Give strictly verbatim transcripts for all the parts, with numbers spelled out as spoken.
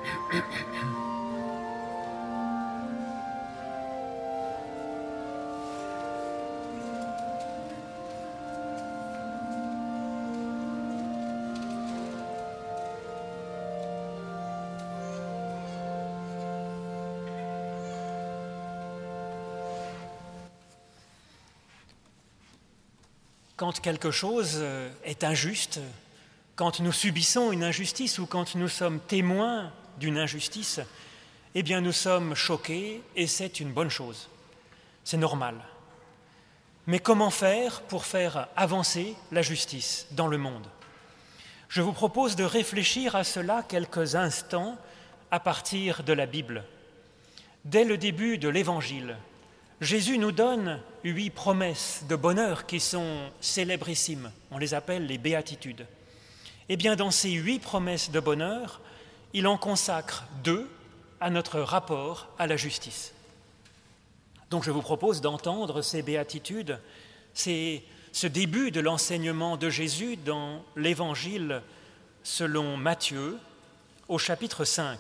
Quand quelque chose est injuste, quand nous subissons une injustice ou quand nous sommes témoins d'une injustice, eh bien nous sommes choqués et c'est une bonne chose. C'est normal. Mais comment faire pour faire avancer la justice dans le monde ? Je vous propose de réfléchir à cela quelques instants à partir de la Bible. Dès le début de l'Évangile, Jésus nous donne huit promesses de bonheur qui sont célébrissimes. On les appelle les béatitudes. Eh bien, dans ces huit promesses de bonheur, il en consacre deux à notre rapport à la justice. Donc, je vous propose d'entendre ces béatitudes, c'est ce début de l'enseignement de Jésus dans l'Évangile selon Matthieu, au chapitre cinq.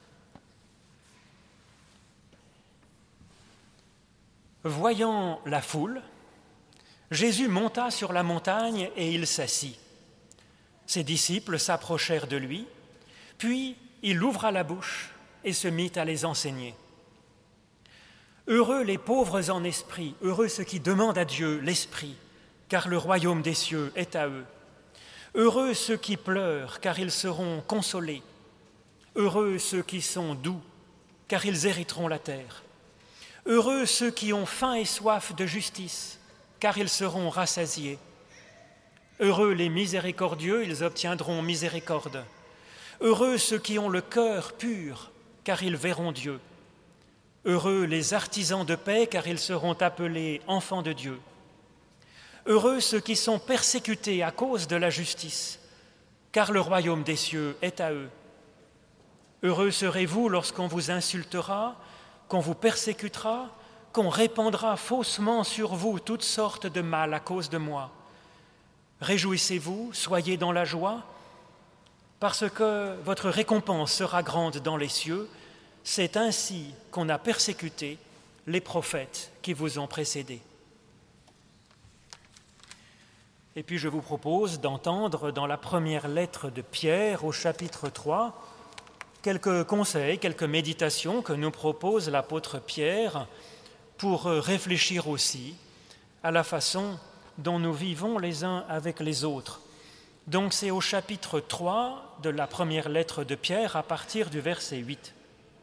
Voyant la foule, Jésus monta sur la montagne et il s'assit. Ses disciples s'approchèrent de lui, puis il ouvra la bouche et se mit à les enseigner. Heureux les pauvres en esprit, heureux ceux qui demandent à Dieu l'esprit, car le royaume des cieux est à eux. Heureux ceux qui pleurent, car ils seront consolés. Heureux ceux qui sont doux, car ils hériteront la terre. Heureux ceux qui ont faim et soif de justice, car ils seront rassasiés. Heureux les miséricordieux, ils obtiendront miséricorde. Heureux ceux qui ont le cœur pur, car ils verront Dieu. Heureux les artisans de paix, car ils seront appelés enfants de Dieu. Heureux ceux qui sont persécutés à cause de la justice, car le royaume des cieux est à eux. Heureux serez-vous lorsqu'on vous insultera, qu'on vous persécutera, qu'on répandra faussement sur vous toutes sortes de mal à cause de moi. Réjouissez-vous, soyez dans la joie, parce que votre récompense sera grande dans les cieux. C'est ainsi qu'on a persécuté les prophètes qui vous ont précédés. Et puis je vous propose d'entendre dans la première lettre de Pierre au chapitre trois quelques conseils, quelques méditations que nous propose l'apôtre Pierre pour réfléchir aussi à la façon dont nous vivons les uns avec les autres. Donc c'est au chapitre trois de la première lettre de Pierre à partir du verset huit.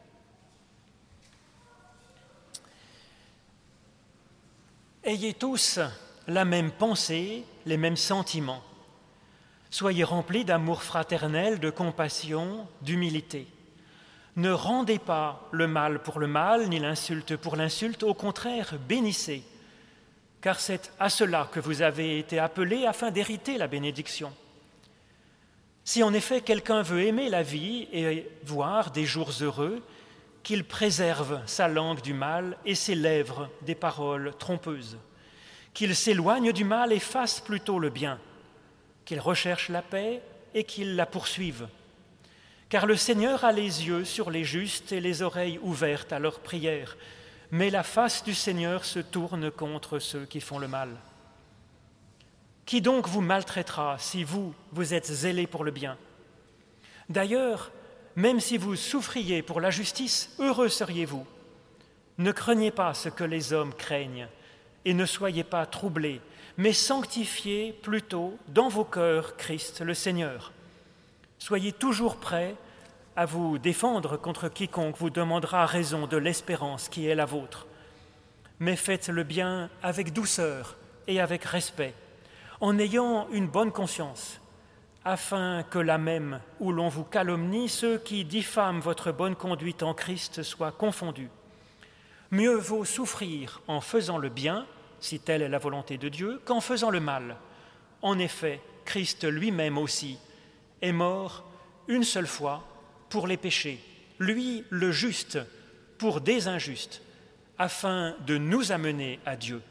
Ayez tous la même pensée, les mêmes sentiments. Soyez remplis d'amour fraternel, de compassion, d'humilité. Ne rendez pas le mal pour le mal, ni l'insulte pour l'insulte, au contraire, bénissez, car c'est à cela que vous avez été appelés afin d'hériter la bénédiction. Si en effet quelqu'un veut aimer la vie et voir des jours heureux, qu'il préserve sa langue du mal et ses lèvres des paroles trompeuses, qu'il s'éloigne du mal et fasse plutôt le bien, qu'il recherche la paix et qu'il la poursuive. Car le Seigneur a les yeux sur les justes et les oreilles ouvertes à leurs prières, mais la face du Seigneur se tourne contre ceux qui font le mal. Qui donc vous maltraitera si vous, vous êtes zélés pour le bien ? D'ailleurs, même si vous souffriez pour la justice, heureux seriez-vous. Ne craignez pas ce que les hommes craignent, et ne soyez pas troublés, mais sanctifiez plutôt dans vos cœurs Christ le Seigneur. Soyez toujours prêts à vous défendre contre quiconque vous demandera raison de l'espérance qui est la vôtre. Mais faites le bien avec douceur et avec respect, en ayant une bonne conscience, afin que là même où l'on vous calomnie, ceux qui diffament votre bonne conduite en Christ soient confondus. Mieux vaut souffrir en faisant le bien, si telle est la volonté de Dieu, qu'en faisant le mal. En effet, Christ lui-même aussi est mort une seule fois pour les péchés, lui le juste pour des injustes, afin de nous amener à Dieu.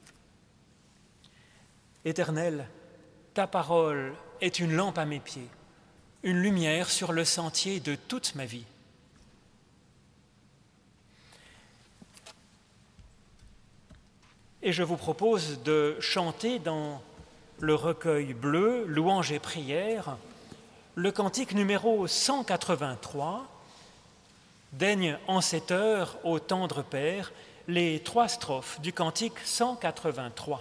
Éternel, ta parole est une lampe à mes pieds, une lumière sur le sentier de toute ma vie. Et je vous propose de chanter dans le recueil bleu, Louanges et prières, le cantique numéro cent quatre-vingt-trois, Daigne en cette heure, ô tendre Père, les trois strophes du cantique cent quatre-vingt-trois.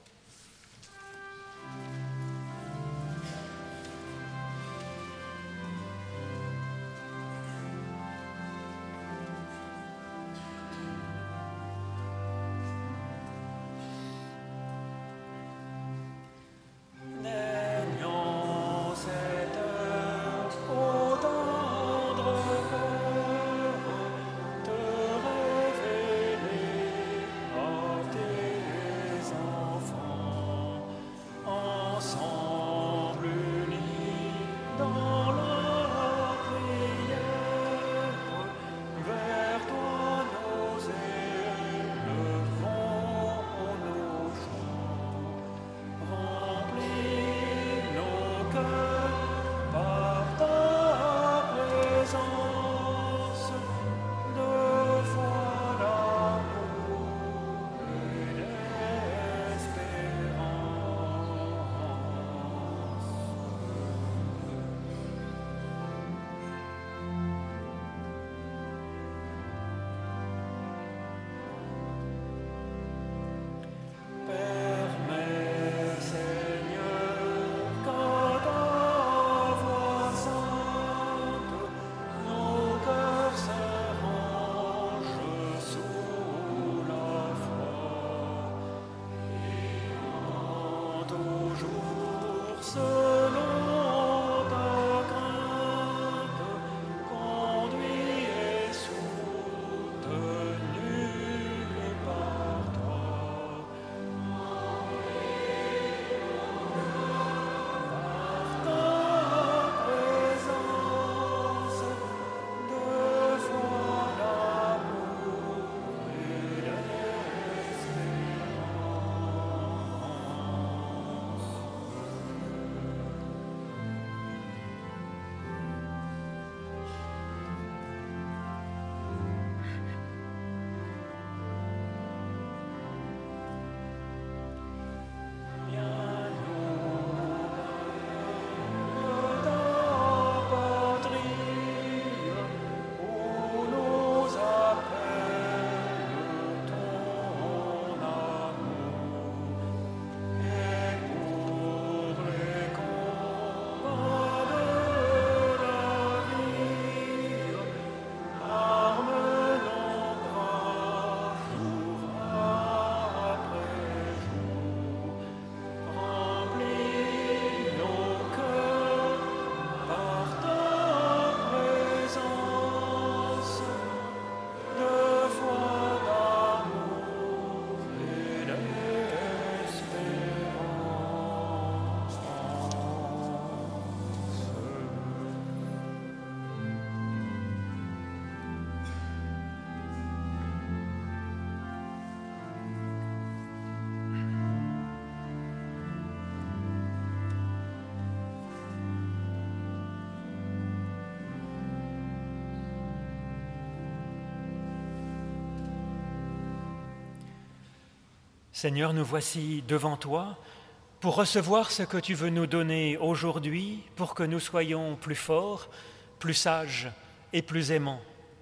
Seigneur, nous voici devant toi pour recevoir ce que tu veux nous donner aujourd'hui pour que nous soyons plus forts, plus sages et plus aimants.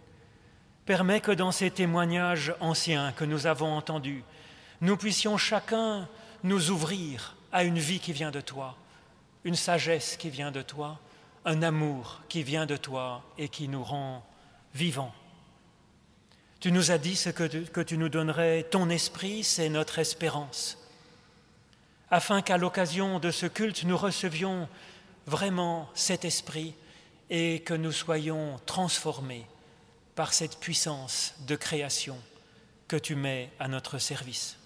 Permets que dans ces témoignages anciens que nous avons entendus, nous puissions chacun nous ouvrir à une vie qui vient de toi, une sagesse qui vient de toi, un amour qui vient de toi et qui nous rend vivants. Tu nous as dit ce que tu, que tu nous donnerais, ton esprit, c'est notre espérance, afin qu'à l'occasion de ce culte, nous recevions vraiment cet esprit et que nous soyons transformés par cette puissance de création que tu mets à notre service.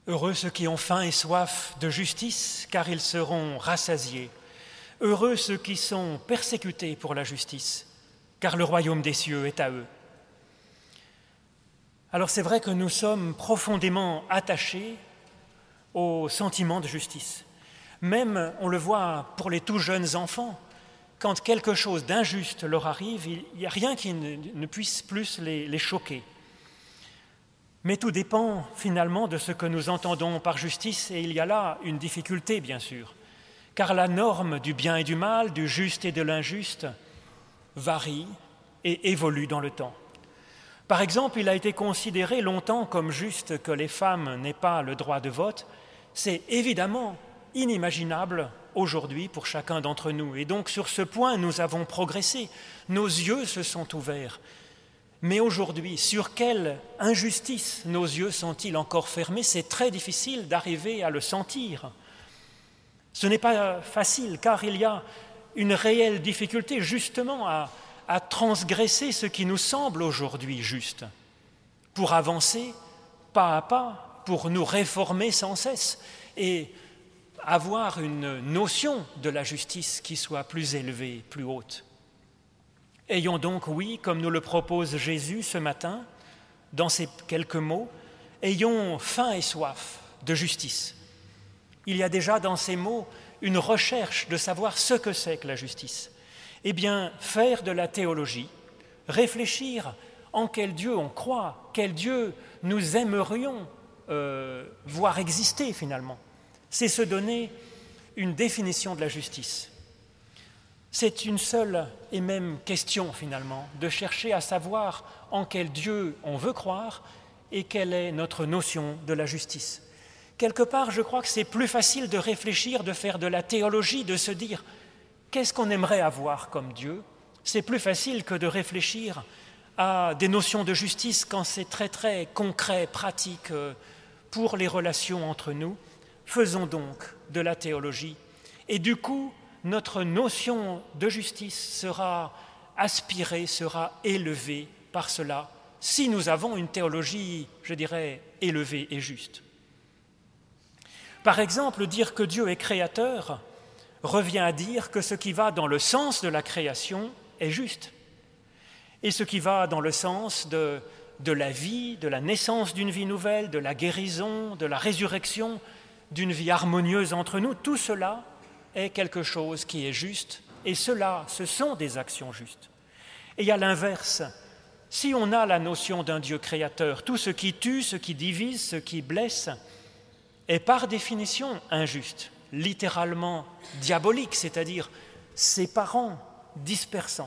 Heureux ceux qui ont faim et soif de justice, car ils seront rassasiés. Heureux ceux qui sont persécutés pour la justice, car le royaume des cieux est à eux. Alors c'est vrai que nous sommes profondément attachés au sentiment de justice. Même, on le voit pour les tout jeunes enfants, quand quelque chose d'injuste leur arrive, il n'y a rien qui ne, ne puisse plus les, les choquer. Mais tout dépend finalement de ce que nous entendons par justice, et il y a là une difficulté, bien sûr, car la norme du bien et du mal, du juste et de l'injuste, varie et évolue dans le temps. Par exemple, il a été considéré longtemps comme juste que les femmes n'aient pas le droit de vote. C'est évidemment inimaginable aujourd'hui pour chacun d'entre nous. Et donc sur ce point, nous avons progressé. Nos yeux se sont ouverts. Mais aujourd'hui, sur quelle injustice nos yeux sont-ils encore fermés? C'est très difficile d'arriver à le sentir. Ce n'est pas facile, car il y a une réelle difficulté justement à, à transgresser ce qui nous semble aujourd'hui juste, pour avancer pas à pas, pour nous réformer sans cesse et avoir une notion de la justice qui soit plus élevée, plus haute. Ayons donc, oui, comme nous le propose Jésus ce matin, dans ces quelques mots, ayons faim et soif de justice. Il y a déjà dans ces mots une recherche de savoir ce que c'est que la justice. Eh bien, faire de la théologie, réfléchir en quel Dieu on croit, quel Dieu nous aimerions euh, voir exister finalement, c'est se donner une définition de la justice. C'est une seule et même question finalement, de chercher à savoir en quel Dieu on veut croire et quelle est notre notion de la justice. Quelque part, je crois que c'est plus facile de réfléchir, de faire de la théologie, de se dire qu'est-ce qu'on aimerait avoir comme Dieu. C'est plus facile que de réfléchir à des notions de justice quand c'est très très concret, pratique pour les relations entre nous. Faisons donc de la théologie. Et du coup, notre notion de justice sera aspirée, sera élevée par cela, si nous avons une théologie, je dirais, élevée et juste. Par exemple, dire que Dieu est créateur revient à dire que ce qui va dans le sens de la création est juste. Et ce qui va dans le sens de, de la vie, de la naissance d'une vie nouvelle, de la guérison, de la résurrection, d'une vie harmonieuse entre nous, tout cela est quelque chose qui est juste, et cela, ce sont des actions justes. Et à l'inverse, si on a la notion d'un Dieu créateur, tout ce qui tue, ce qui divise, ce qui blesse, est par définition injuste, littéralement diabolique, c'est-à-dire séparant, dispersant.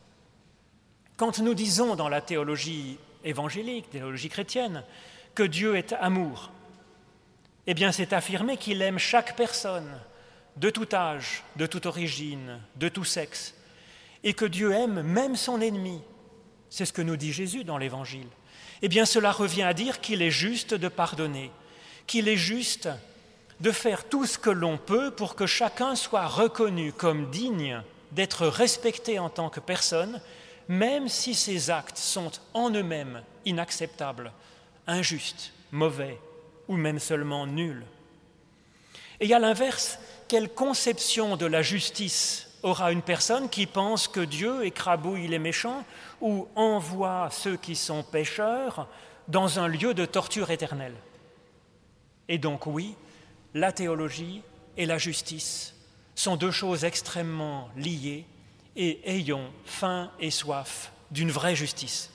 Quand nous disons dans la théologie évangélique, théologie chrétienne, que Dieu est amour, eh bien c'est affirmer qu'il aime chaque personne, de tout âge, de toute origine, de tout sexe, et que Dieu aime même son ennemi. C'est ce que nous dit Jésus dans l'Évangile. Eh bien cela revient à dire qu'il est juste de pardonner, qu'il est juste de faire tout ce que l'on peut pour que chacun soit reconnu comme digne d'être respecté en tant que personne, même si ses actes sont en eux-mêmes inacceptables, injustes, mauvais ou même seulement nuls. Et à l'inverse, quelle conception de la justice aura une personne qui pense que Dieu écrabouille les méchants ou envoie ceux qui sont pécheurs dans un lieu de torture éternelle? Et donc oui, la théologie et la justice sont deux choses extrêmement liées, et ayons faim et soif d'une vraie justice.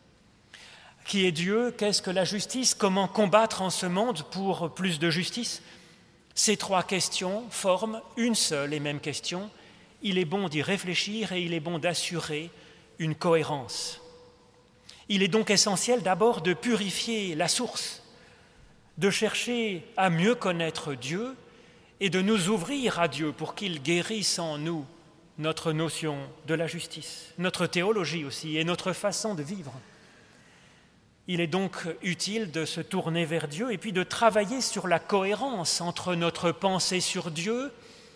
Qui est Dieu? Qu'est-ce que la justice? Comment combattre en ce monde pour plus de justice? Ces trois questions forment une seule et même question. Il est bon d'y réfléchir et il est bon d'assurer une cohérence. Il est donc essentiel d'abord de purifier la source, de chercher à mieux connaître Dieu et de nous ouvrir à Dieu pour qu'il guérisse en nous notre notion de la justice, notre théologie aussi et notre façon de vivre. Il est donc utile de se tourner vers Dieu et puis de travailler sur la cohérence entre notre pensée sur Dieu,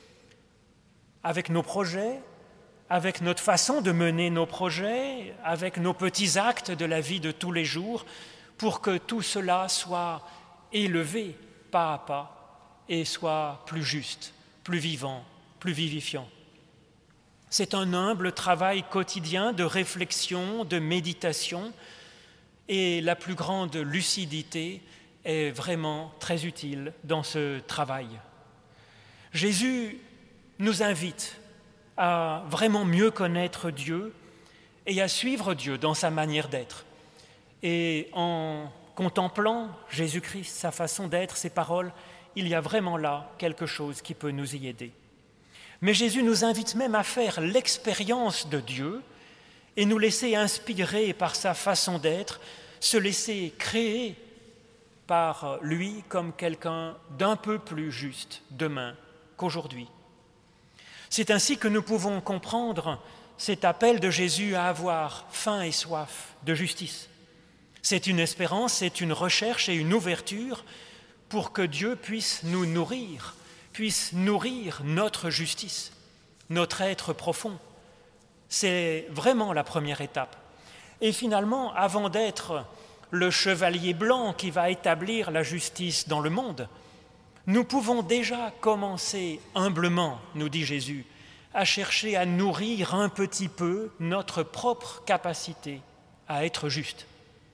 avec nos projets, avec notre façon de mener nos projets, avec nos petits actes de la vie de tous les jours, pour que tout cela soit élevé pas à pas et soit plus juste, plus vivant, plus vivifiant. C'est un humble travail quotidien de réflexion, de méditation, et la plus grande lucidité est vraiment très utile dans ce travail. Jésus nous invite à vraiment mieux connaître Dieu et à suivre Dieu dans sa manière d'être. Et en contemplant Jésus-Christ, sa façon d'être, ses paroles, il y a vraiment là quelque chose qui peut nous y aider. Mais Jésus nous invite même à faire l'expérience de Dieu et nous laisser inspirer par sa façon d'être, se laisser créer par lui comme quelqu'un d'un peu plus juste demain qu'aujourd'hui. C'est ainsi que nous pouvons comprendre cet appel de Jésus à avoir faim et soif de justice. C'est une espérance, c'est une recherche et une ouverture pour que Dieu puisse nous nourrir, puisse nourrir notre justice, notre être profond. C'est vraiment la première étape. Et finalement, avant d'être le chevalier blanc qui va établir la justice dans le monde, nous pouvons déjà commencer humblement, nous dit Jésus, à chercher à nourrir un petit peu notre propre capacité à être juste.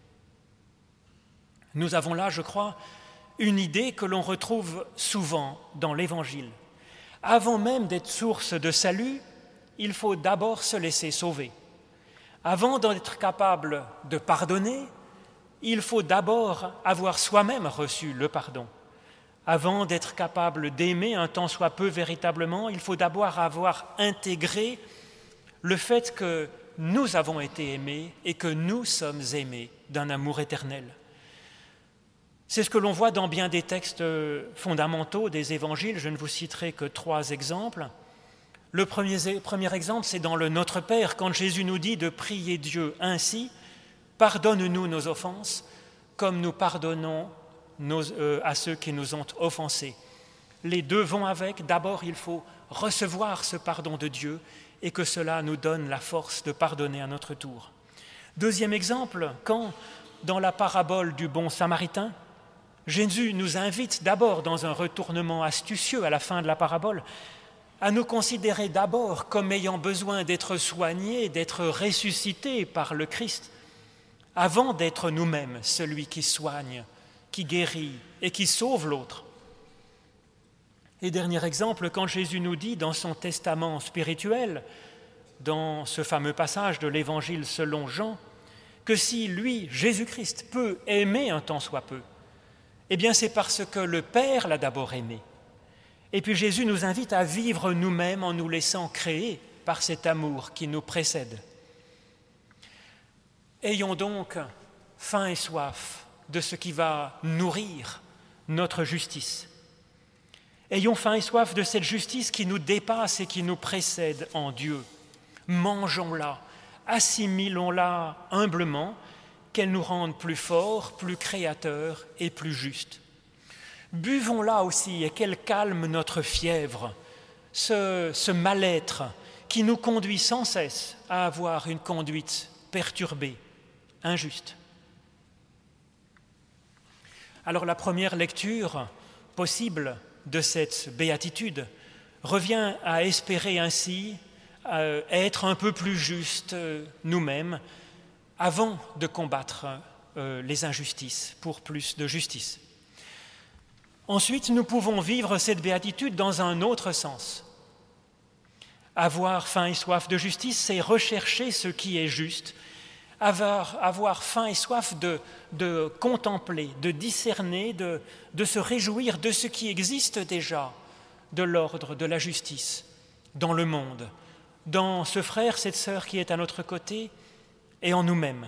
Nous avons là, je crois, une idée que l'on retrouve souvent dans l'Évangile. Avant même d'être source de salut, il faut d'abord se laisser sauver. Avant d'être capable de pardonner, il faut d'abord avoir soi-même reçu le pardon. Avant d'être capable d'aimer un tant soit peu véritablement, il faut d'abord avoir intégré le fait que nous avons été aimés et que nous sommes aimés d'un amour éternel. C'est ce que l'on voit dans bien des textes fondamentaux des évangiles. Je ne vous citerai que trois exemples. Le premier, premier exemple, c'est dans le Notre Père, quand Jésus nous dit de prier Dieu ainsi: « Pardonne-nous nos offenses, comme nous pardonnons nos, euh, à ceux qui nous ont offensés. » Les deux vont avec. D'abord, il faut recevoir ce pardon de Dieu et que cela nous donne la force de pardonner à notre tour. Deuxième exemple, quand, dans la parabole du bon Samaritain, Jésus nous invite d'abord, dans un retournement astucieux à la fin de la parabole, à nous considérer d'abord comme ayant besoin d'être soignés, d'être ressuscités par le Christ, avant d'être nous-mêmes celui qui soigne, qui guérit et qui sauve l'autre. Et dernier exemple, quand Jésus nous dit dans son testament spirituel, dans ce fameux passage de l'Évangile selon Jean, que si lui, Jésus-Christ, peut aimer un tant soit peu, eh bien c'est parce que le Père l'a d'abord aimé. Et puis Jésus nous invite à vivre nous-mêmes en nous laissant créer par cet amour qui nous précède. Ayons donc faim et soif de ce qui va nourrir notre justice. Ayons faim et soif de cette justice qui nous dépasse et qui nous précède en Dieu. Mangeons-la, assimilons-la humblement, qu'elle nous rende plus forts, plus créateurs et plus justes. Buvons-la aussi et qu'elle calme notre fièvre, ce, ce mal-être qui nous conduit sans cesse à avoir une conduite perturbée, injuste. Alors la première lecture possible de cette béatitude revient à espérer ainsi à être un peu plus justes nous-mêmes avant de combattre euh, les injustices pour plus de justice. Ensuite, nous pouvons vivre cette béatitude dans un autre sens. Avoir faim et soif de justice, c'est rechercher ce qui est juste. Avoir, avoir faim et soif de, de contempler, de discerner, de, de se réjouir de ce qui existe déjà, de l'ordre, de la justice, dans le monde, dans ce frère, cette sœur qui est à notre côté, et en nous-mêmes.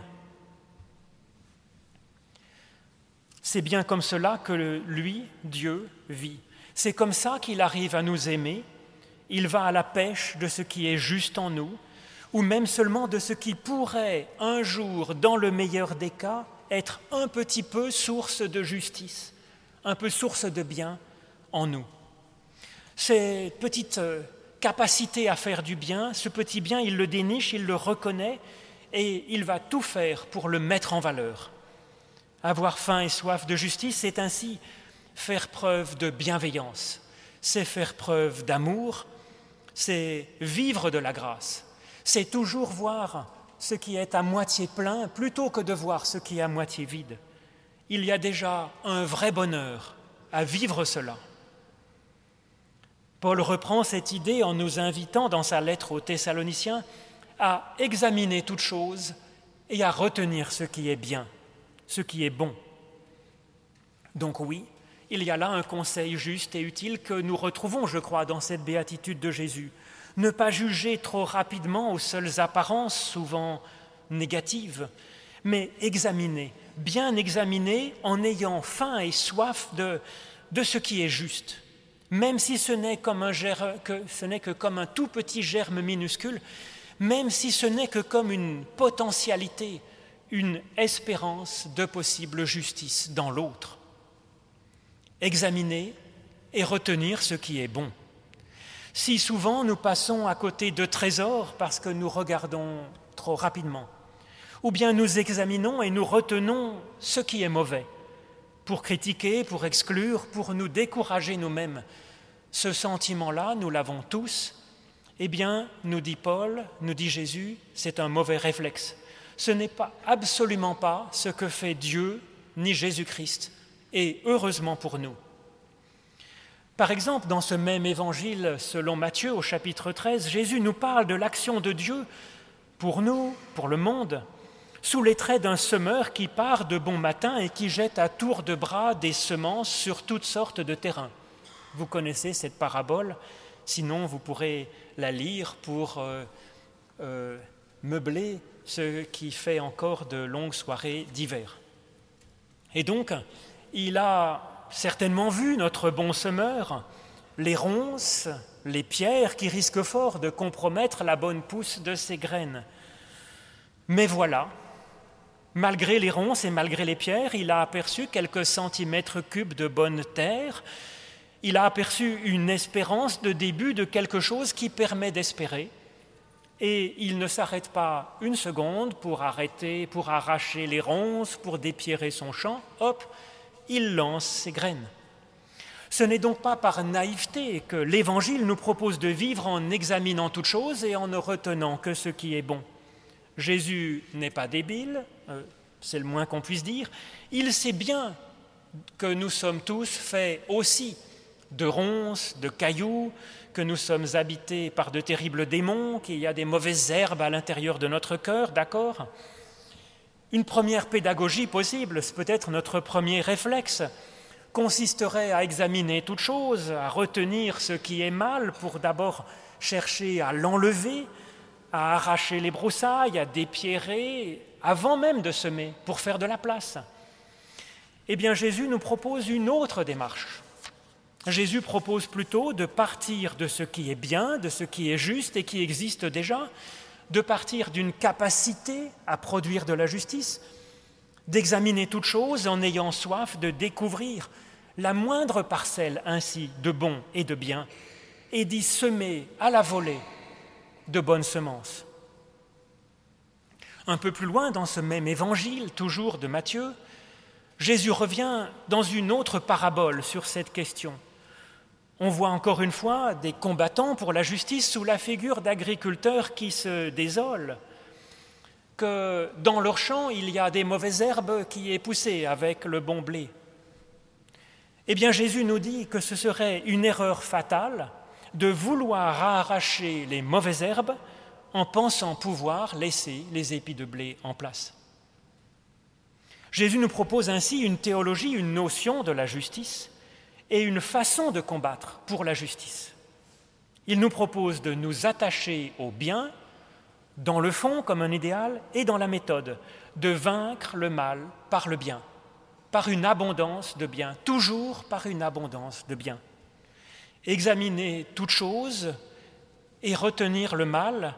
C'est bien comme cela que lui, Dieu, vit. C'est comme ça qu'il arrive à nous aimer. Il va à la pêche de ce qui est juste en nous, ou même seulement de ce qui pourrait, un jour, dans le meilleur des cas, être un petit peu source de justice, un peu source de bien en nous. Cette petite capacité à faire du bien, ce petit bien, il le déniche, il le reconnaît, et il va tout faire pour le mettre en valeur. Avoir faim et soif de justice, c'est ainsi faire preuve de bienveillance, c'est faire preuve d'amour, c'est vivre de la grâce, c'est toujours voir ce qui est à moitié plein plutôt que de voir ce qui est à moitié vide. Il y a déjà un vrai bonheur à vivre cela. Paul reprend cette idée en nous invitant dans sa lettre aux Thessaloniciens à examiner toutes choses et à retenir ce qui est bien, ce qui est bon. Donc oui, il y a là un conseil juste et utile que nous retrouvons, je crois, dans cette béatitude de Jésus. Ne pas juger trop rapidement aux seules apparences, souvent négatives, mais examiner, bien examiner en ayant faim et soif de, de ce qui est juste. Même si ce n'est, comme un germe, que, ce n'est que comme un tout petit germe minuscule, même si ce n'est que comme une potentialité, une espérance de possible justice dans l'autre. Examiner et retenir ce qui est bon. Si souvent nous passons à côté de trésors parce que nous regardons trop rapidement, ou bien nous examinons et nous retenons ce qui est mauvais, pour critiquer, pour exclure, pour nous décourager nous-mêmes. Ce sentiment-là, nous l'avons tous. Eh bien, nous dit Paul, nous dit Jésus, c'est un mauvais réflexe. Ce n'est pas, absolument pas ce que fait Dieu ni Jésus-Christ, et heureusement pour nous. Par exemple, dans ce même évangile selon Matthieu au chapitre treize, Jésus nous parle de l'action de Dieu pour nous, pour le monde, sous les traits d'un semeur qui part de bon matin et qui jette à tour de bras des semences sur toutes sortes de terrains. Vous connaissez cette parabole, sinon vous pourrez la lire pour euh, euh, meubler ce qui fait encore de longues soirées d'hiver. Et donc, il a certainement vu notre bon semeur, les ronces, les pierres qui risquent fort de compromettre la bonne pousse de ses graines. Mais voilà, malgré les ronces et malgré les pierres, il a aperçu quelques centimètres cubes de bonne terre. Il a aperçu une espérance de début de quelque chose qui permet d'espérer. Et il ne s'arrête pas une seconde pour arrêter, pour arracher les ronces, pour dépierrer son champ. Hop, il lance ses graines. Ce n'est donc pas par naïveté que l'Évangile nous propose de vivre en examinant toutes choses et en ne retenant que ce qui est bon. Jésus n'est pas débile, euh, c'est le moins qu'on puisse dire. Il sait bien que nous sommes tous faits aussi de ronces, de cailloux, que nous sommes habités par de terribles démons, qu'il y a des mauvaises herbes à l'intérieur de notre cœur, d'accord ? Une première pédagogie possible, c'est peut-être notre premier réflexe, consisterait à examiner toute chose, à retenir ce qui est mal pour d'abord chercher à l'enlever, à arracher les broussailles, à dépierrer, avant même de semer, pour faire de la place. Eh bien, Jésus nous propose une autre démarche. Jésus propose plutôt de partir de ce qui est bien, de ce qui est juste et qui existe déjà, de partir d'une capacité à produire de la justice, d'examiner toute chose en ayant soif de découvrir la moindre parcelle ainsi de bon et de bien, et d'y semer à la volée de bonnes semences. Un peu plus loin dans ce même évangile, toujours de Matthieu, Jésus revient dans une autre parabole sur cette question. On voit encore une fois des combattants pour la justice sous la figure d'agriculteurs qui se désolent, que dans leur champ, il y a des mauvaises herbes qui est poussée avec le bon blé. Eh bien, Jésus nous dit que ce serait une erreur fatale de vouloir arracher les mauvaises herbes en pensant pouvoir laisser les épis de blé en place. Jésus nous propose ainsi une théologie, une notion de la justice et une façon de combattre pour la justice. Il nous propose de nous attacher au bien, dans le fond comme un idéal, et dans la méthode, de vaincre le mal par le bien, par une abondance de bien, toujours par une abondance de bien. Examiner toute chose et retenir le mal,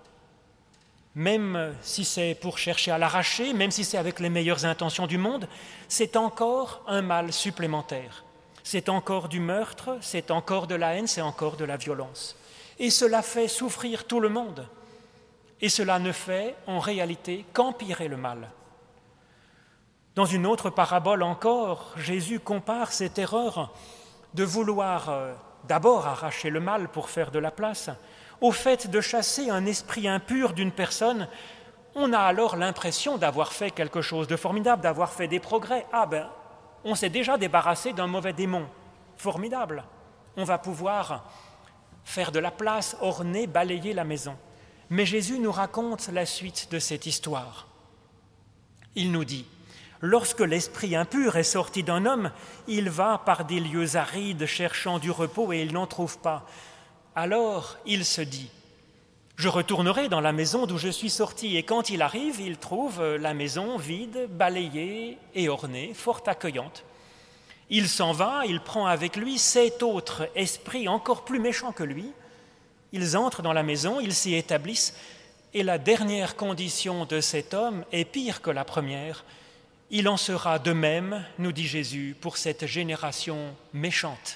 même si c'est pour chercher à l'arracher, même si c'est avec les meilleures intentions du monde, c'est encore un mal supplémentaire. C'est encore du meurtre, c'est encore de la haine, c'est encore de la violence. Et cela fait souffrir tout le monde. Et cela ne fait en réalité qu'empirer le mal. Dans une autre parabole encore, Jésus compare cette erreur de vouloir euh, d'abord arracher le mal pour faire de la place au fait de chasser un esprit impur d'une personne. On a alors l'impression d'avoir fait quelque chose de formidable, d'avoir fait des progrès. Ah ben, on s'est déjà débarrassé d'un mauvais démon. Formidable. On va pouvoir faire de la place, orner, balayer la maison. Mais Jésus nous raconte la suite de cette histoire. Il nous dit: lorsque l'esprit impur est sorti d'un homme, il va par des lieux arides cherchant du repos et il n'en trouve pas. Alors il se dit: je retournerai dans la maison d'où je suis sorti. Et quand il arrive, il trouve la maison vide, balayée et ornée, fort accueillante. Il s'en va, il prend avec lui sept autres esprits encore plus méchants que lui. Ils entrent dans la maison, ils s'y établissent, et la dernière condition de cet homme est pire que la première. Il en sera de même, nous dit Jésus, pour cette génération méchante.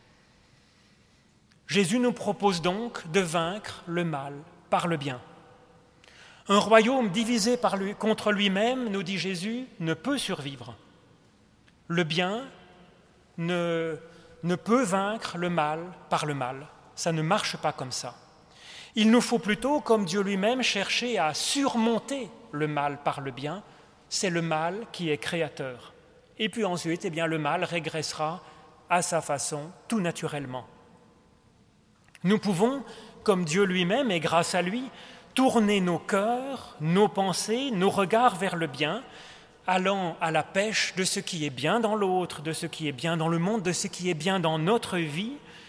Jésus nous propose donc de vaincre le mal par le bien. Un royaume divisé par lui, contre lui-même, nous dit Jésus, ne peut survivre. Le bien ne, ne peut vaincre le mal par le mal. Ça ne marche pas comme ça. Il nous faut plutôt, comme Dieu lui-même, chercher à surmonter le mal par le bien. C'est le mal qui est créateur. Et puis ensuite, eh bien, le mal régressera à sa façon, tout naturellement. Nous pouvons, comme Dieu lui-même et grâce à lui, tourner nos cœurs, nos pensées, nos regards vers le bien, allant à la pêche de ce qui est bien dans l'autre, de ce qui est bien dans le monde, de ce qui est bien dans notre vie,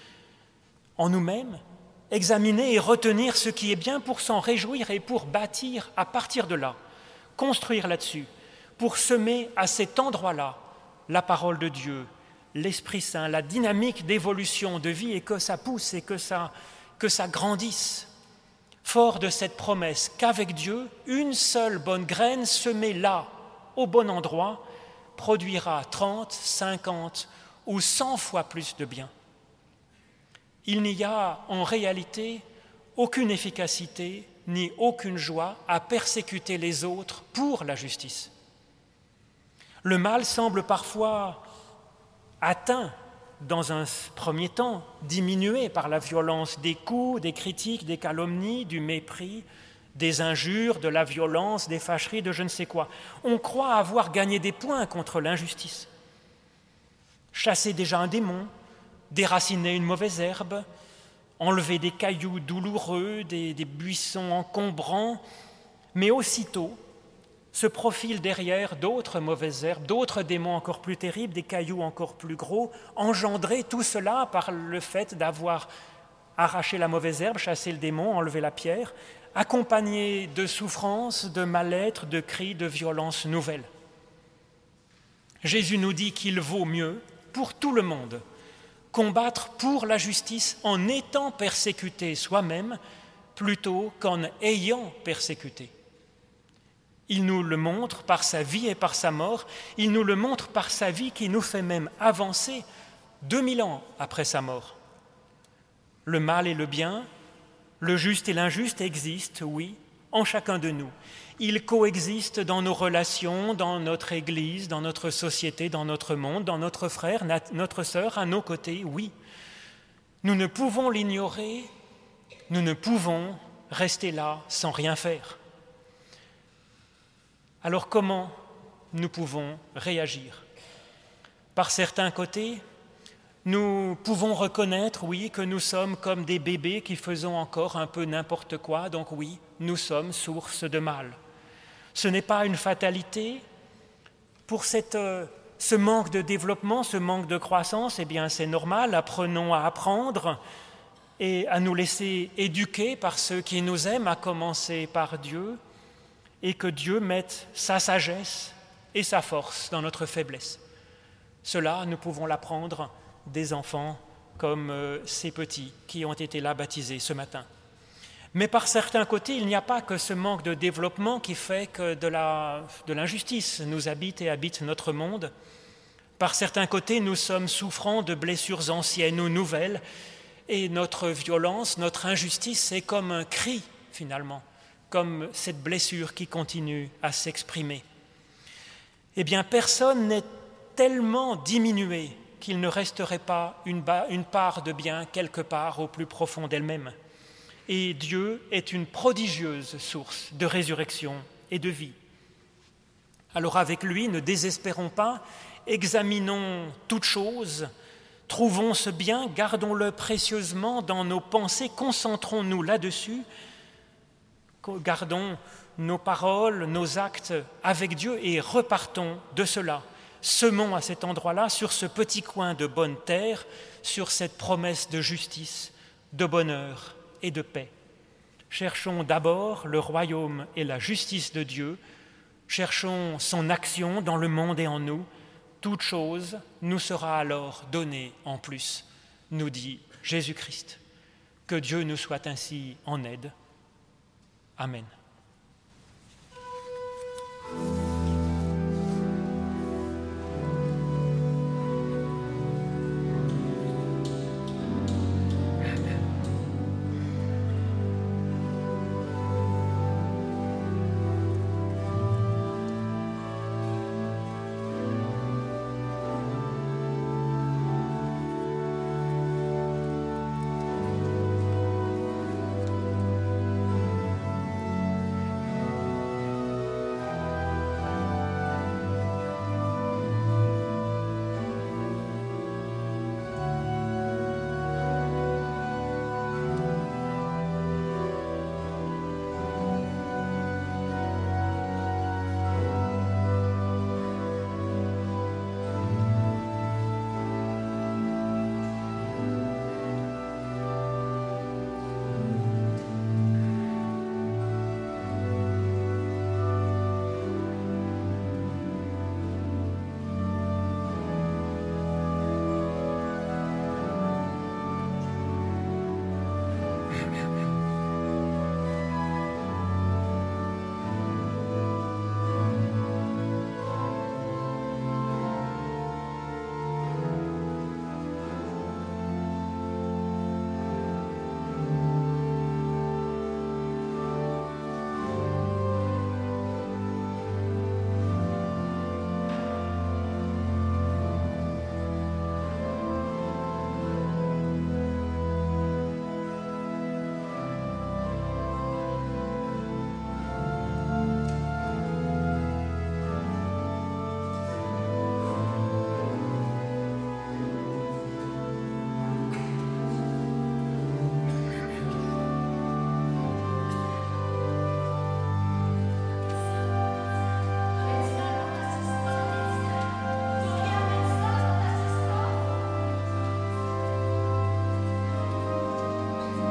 en nous-mêmes, examiner et retenir ce qui est bien pour s'en réjouir et pour bâtir à partir de là, construire là-dessus, pour semer à cet endroit-là la parole de Dieu, l'Esprit Saint, la dynamique d'évolution de vie et que ça pousse et que ça, que ça grandisse. Fort de cette promesse qu'avec Dieu, une seule bonne graine semée là, au bon endroit, produira trente, cinquante ou cent fois plus de bien. Il n'y a en réalité aucune efficacité ni aucune joie à persécuter les autres pour la justice. Le mal semble parfois atteint dans un premier temps, diminué par la violence des coups, des critiques, des calomnies, du mépris, des injures, de la violence, des fâcheries, de je ne sais quoi. On croit avoir gagné des points contre l'injustice. Chasser déjà un démon, déraciner une mauvaise herbe, enlever des cailloux douloureux, des, des buissons encombrants, mais aussitôt se profilent derrière d'autres mauvaises herbes, d'autres démons encore plus terribles, des cailloux encore plus gros, engendrés tout cela par le fait d'avoir arraché la mauvaise herbe, chassé le démon, enlevé la pierre, accompagné de souffrances, de mal-être, de cris, de violences nouvelles. Jésus nous dit qu'il vaut mieux, pour tout le monde, combattre pour la justice en étant persécuté soi-même plutôt qu'en ayant persécuté. Il nous le montre par sa vie et par sa mort, il nous le montre par sa vie qui nous fait même avancer deux mille ans après sa mort. Le mal et le bien, le juste et l'injuste existent, oui, en chacun de nous. Ils coexistent dans nos relations, dans notre Église, dans notre société, dans notre monde, dans notre frère, notre sœur, à nos côtés, oui. Nous ne pouvons l'ignorer, nous ne pouvons rester là sans rien faire. Alors comment nous pouvons réagir? Par certains côtés, nous pouvons reconnaître, oui, que nous sommes comme des bébés qui faisons encore un peu n'importe quoi, donc oui, nous sommes source de mal. Ce n'est pas une fatalité. Pour cette, euh, ce manque de développement, ce manque de croissance, eh bien c'est normal, apprenons à apprendre et à nous laisser éduquer par ceux qui nous aiment, à commencer par Dieu, et que Dieu mette sa sagesse et sa force dans notre faiblesse. Cela, nous pouvons l'apprendre des enfants comme euh, ces petits qui ont été là baptisés ce matin. Mais par certains côtés, il n'y a pas que ce manque de développement qui fait que de, la, de l'injustice nous habite et habite notre monde. Par certains côtés, nous sommes souffrants de blessures anciennes ou nouvelles, et notre violence, notre injustice, c'est comme un cri finalement, comme cette blessure qui continue à s'exprimer. eh bien personne n'est tellement diminué qu'il ne resterait pas une, ba- une part de bien quelque part au plus profond d'elle-même. Et Dieu est une prodigieuse source de résurrection et de vie. Alors avec lui, ne désespérons pas, examinons toutes choses, trouvons ce bien, gardons-le précieusement dans nos pensées, concentrons-nous là-dessus, gardons nos paroles, nos actes avec Dieu et repartons de cela. Semons à cet endroit-là, sur ce petit coin de bonne terre, sur cette promesse de justice, de bonheur et de paix. Cherchons d'abord le royaume et la justice de Dieu, cherchons son action dans le monde et en nous. Toute chose nous sera alors donnée en plus, nous dit Jésus-Christ. Que Dieu nous soit ainsi en aide. Amen.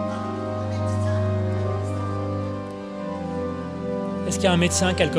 Est-ce qu'il y a un médecin quelque part ?